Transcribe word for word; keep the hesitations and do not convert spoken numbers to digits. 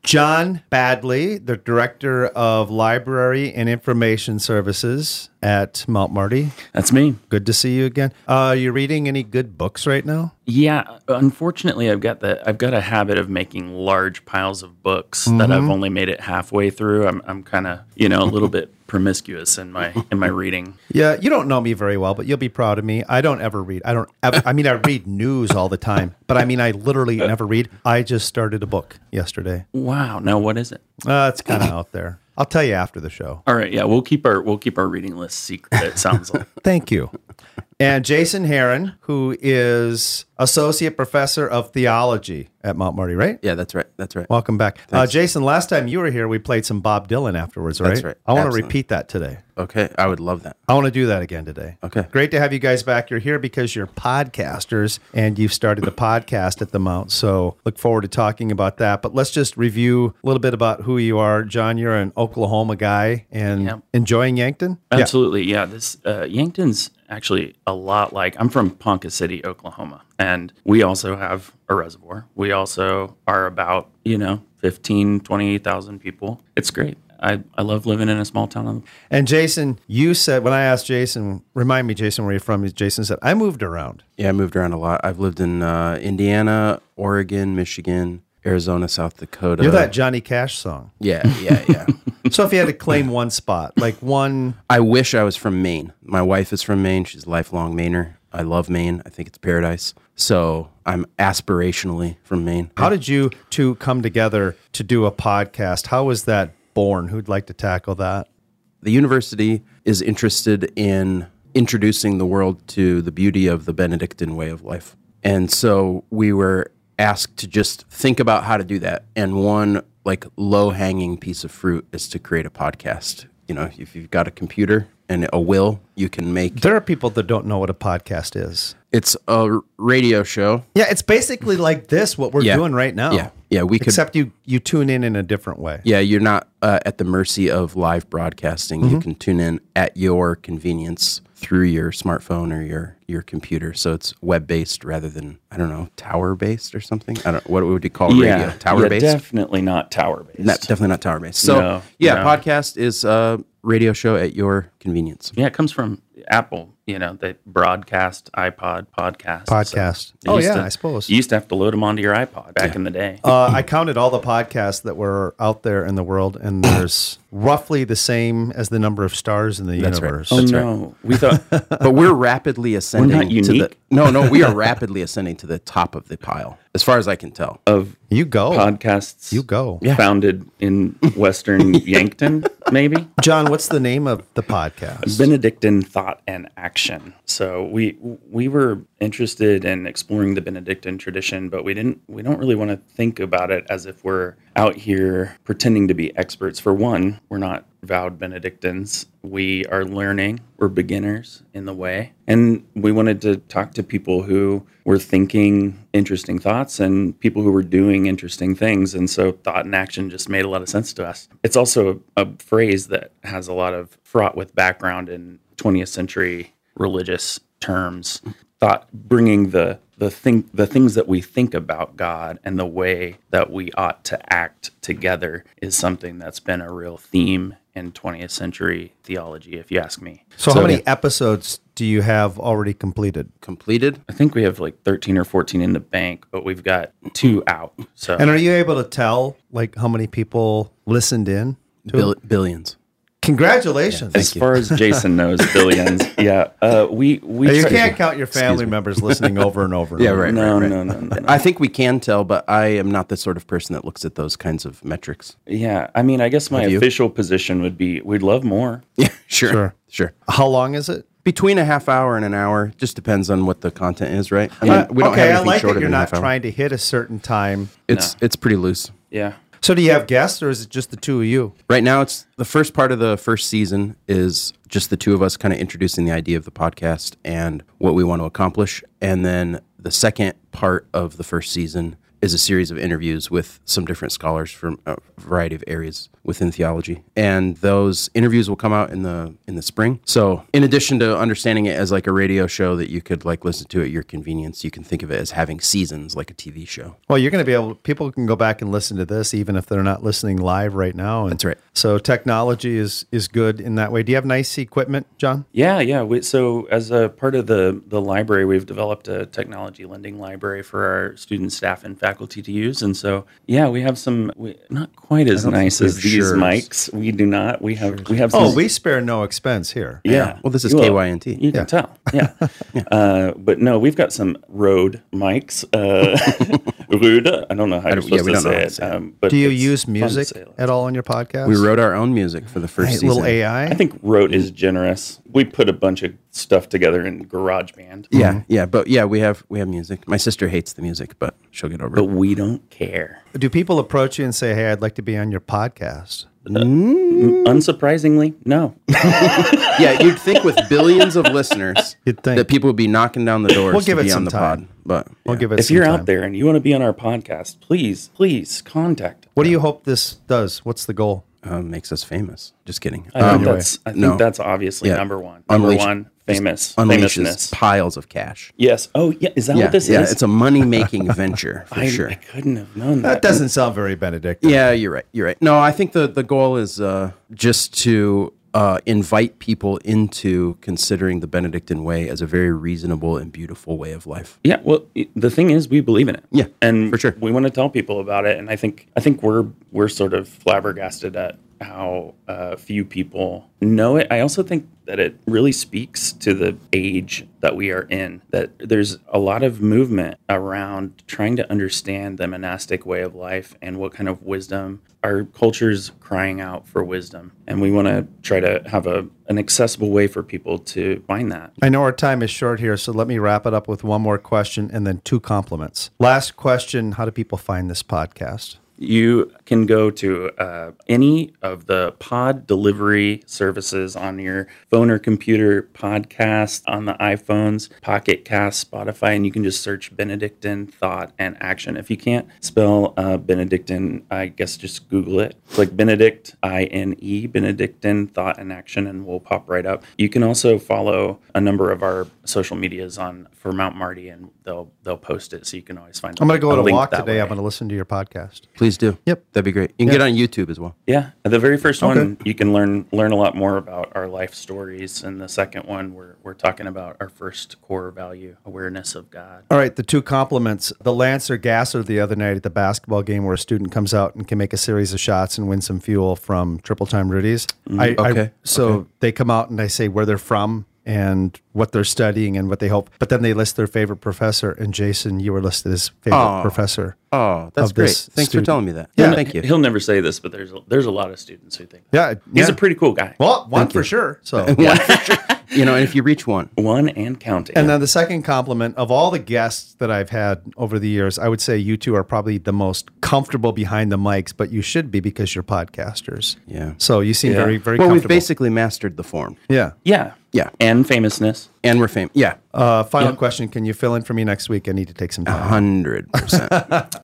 John Badley, the Director of Library and Information Services at Mount Marty. That's me. Good to see you again. Uh, you reading any good books right now? Yeah, unfortunately, I've got the I've got a habit of making large piles of books Mm-hmm. that I've only made it halfway through. I'm I'm kind of you know a little bit promiscuous in my in my reading. Yeah, you don't know me very well, but you'll be proud of me. I don't ever read. I don't ever. I mean, I read news all the time, but I mean, I literally never read. I just started a book yesterday. Wow. Now what is it? Uh, it's kind of out there. I'll tell you after the show. All right. Yeah, we'll keep our we'll keep our reading list secret. It sounds like. Thank you. And Jason Heron, who is Associate Professor of Theology at Mount Marty, right? Yeah, that's right. That's right. Welcome back. Uh, Jason, last time you were here, we played some Bob Dylan afterwards, right? That's right. I want to Absolutely. repeat that today. Okay, I would love that. I want to do that again today. Okay. Great to have you guys back. You're here because you're podcasters and you've started the podcast at the Mount. So look forward to talking about that. But let's just review a little bit about who you are. John, you're an Oklahoma guy and Yep. enjoying Yankton? Absolutely. Yeah. This uh, Yankton's actually a lot like I'm from Ponca City, Oklahoma, and we also have a reservoir. We also are about, you know, fifteen, twenty thousand people. It's great. I, I love living in a small town. And Jason, you said, when I asked Jason, remind me, Jason, where you're from, Jason said, I moved around. Yeah, I moved around a lot. I've lived in uh, Indiana, Oregon, Michigan, Arizona, South Dakota. You're that Johnny Cash song. Yeah, yeah, yeah. So if you had to claim one spot, like one... I wish I was from Maine. My wife is from Maine. She's a lifelong Mainer. I love Maine. I think it's paradise. So I'm aspirationally from Maine. How did you two come together to do a podcast? How was that born? Who'd like to tackle that? The university is interested in introducing the world to the beauty of the Benedictine way of life. And so we were asked to just think about how to do that. And one like low-hanging piece of fruit is to create a podcast. You know, if you've got a computer and a will, you can make... There are people that don't know what a podcast is. It's a radio show. Yeah, it's basically like this, what we're Yeah. doing right now. Yeah, yeah, we could... Except you, you tune in in a different way. Yeah, you're not uh, at the mercy of live broadcasting. Mm-hmm. You can tune in at your convenience through your smartphone or your, your computer. So it's web-based rather than, I don't know, tower-based or something? I don't. What would you call radio? Yeah, Tower-based? yeah, definitely not tower-based. Not, definitely not tower-based. So, No, yeah, no. podcast is a radio show at your convenience. Yeah, it comes from Apple. You know, they broadcast iPod podcast. Podcast. So Oh, you used yeah, to- I suppose. You used to have to load them onto your iPod back in the day. Uh, I counted all the podcasts that were out there in the world, and there's roughly the same as the number of stars in the That's right. universe. oh, that's no. We thought... But we're rapidly ascending not to the... unique? No, no, we are rapidly ascending to the top of the pile, as far as I can tell. of You go. podcasts You go. Yeah. founded in Western Yankton, maybe? John, what's the name of the podcast? Benedictine Thought and Action. So we we were interested in exploring the Benedictine tradition, but we didn't we don't really want to think about it as if we're out here pretending to be experts. For one, we're not vowed Benedictines. We are learning. We're beginners in the way. And we wanted to talk to people who were thinking interesting thoughts and people who were doing interesting things. And so thought and action just made a lot of sense to us. It's also a, a phrase that has a lot of fraught with background in twentieth century religious terms. Thought bringing the the think the things that we think about God and the way that we ought to act together is something that's been a real theme in twentieth century theology, if you ask me. So, how many episodes do you have already completed? Completed? I think we have like thirteen or fourteen in the bank, but we've got two out. So And are you able to tell like how many people listened in? to Bill- it? billions. Congratulations. as far as Jason knows, billions. Yeah, uh, we we you try- can't count your family members listening over and over. And Yeah, over. right. No, no, no, no, no. I think we can tell, but I am not the sort of person that looks at those kinds of metrics. Yeah, I mean, I guess my Have you? official position would be we'd love more. Yeah, sure. Sure. Sure. How long is it? Between a half hour and an hour, just depends on what the content is, right? I mean, Uh, we don't okay, have I anything like shorter that you're than a not half hour. trying to hit a certain time. It's it's pretty loose. Yeah. So do you have guests or is it just the two of you? Right now, it's the first part of the first season is just the two of us kind of introducing the idea of the podcast and what we want to accomplish. And then the second part of the first season is a series of interviews with some different scholars from a variety of areas within theology. And those interviews will come out in the in the spring. So in addition to understanding it as like a radio show that you could like listen to at your convenience, you can think of it as having seasons like a T V show. Well, you're going to be able, people can go back and listen to this even if they're not listening live right now. And That's right. So technology is is good in that way. Do you have nice equipment, John? Yeah, yeah. We, so as a part of the the library, we've developed a technology lending library for our student, staff, and faculty to use. And so, yeah, we have some we, not quite as nice as these Sures. mics. We do not. We have we have some. Oh, we spare no expense here. Yeah. Well, this is Well, K Y N T. You can tell. Yeah. Uh, but no, we've got some Rode mics. Uh, Rode. I don't know how you're don't- yeah, supposed we to don't know say how to it. say it. Um, but Do you it's use fun to music say it. at all on your podcast? We wrote our own music for the first Hey, season. little A I? I think Rode is generous. We put a bunch of stuff together in GarageBand. Yeah, yeah, but yeah, we have we have music. My sister hates the music, but she'll get over But it. we don't care. Do people approach you and say, hey, I'd like to be on your podcast? Unsurprisingly, no. Yeah, you'd think with billions of listeners You'd think. that people would be knocking down the doors We'll give to it be some on the time. pod. But We'll yeah. give it If some you're time. out there and you want to be on our podcast, please, please contact us. What do you hope this does? What's the goal? uh, makes us famous. Just kidding. I think Um, that's I think no. that's obviously Yeah. number one. Number Unleash- one, famous, unleashes famousness. piles of cash. Yes. Oh, yeah. Is that Yeah, what this yeah, is? it's a money making venture for I, sure. I couldn't have known That that. doesn't sound very Benedictine. Yeah, you're right. You're right. No, I think the the goal is uh, just to uh, invite people into considering the Benedictine way as a very reasonable and beautiful way of life. Yeah, well, i- the thing is, we believe in it. Yeah, and for sure. we want to tell people about it. And I think I think we're we're sort of flabbergasted at how uh, few people know it. I also think that it really speaks to the age that we are in. That there's a lot of movement around trying to understand the monastic way of life and what kind of wisdom our culture's crying out for wisdom, and we want to try to have a an accessible way for people to find that. I know our time is short here, so let me wrap it up with one more question and then two compliments. Last question, how do people find this podcast? You can go to uh, any of the pod delivery services on your phone or computer, podcast on the iPhones, Pocket Cast, Spotify, and you can just search Benedictine Thought and Action. If you can't spell uh, Benedictine, I guess just Google it. It's like Benedict, I N E, Benedictine Thought and Action, and we'll pop right up. You can also follow a number of our social medias on for Mount Marty, and they'll they'll post it, so you can always find. I'm going to go on a link walk that today. way. I'm going to listen to your podcast. Please do. Yep. That'd be great. You can get on YouTube as well. Yeah, the very first Okay. one you can learn learn a lot more about our life stories, and the second one we're we're talking about our first core value, awareness of God. All right, the two compliments. The Lancer Gasser the other night at the basketball game where a student comes out and can make a series of shots and win some fuel from Triple Time Rudy's. I, I- Okay, so okay. they come out and I say where they're from and what they're studying and what they hope. But then they list their favorite professor. And Jason, you were listed as favorite Aw. professor. Oh, that's Of great. this Thanks student. for telling me that. Yeah. Yeah, thank you. He'll never say this, but there's a, there's a lot of students who think Yeah, he's yeah. a pretty cool guy. Well, one for sure. So. You know, and if you reach one, One and counting. And then the second compliment of all the guests that I've had over the years, I would say you two are probably the most comfortable behind the mics, but you should be because you're podcasters. Yeah. So you seem Yeah. very, very well, we've comfortable. basically mastered the form. yeah. yeah, Yeah. and famousness. And we're famous. Yeah. Uh, final question. Can you fill in for me next week? I need to take some A time. hundred percent.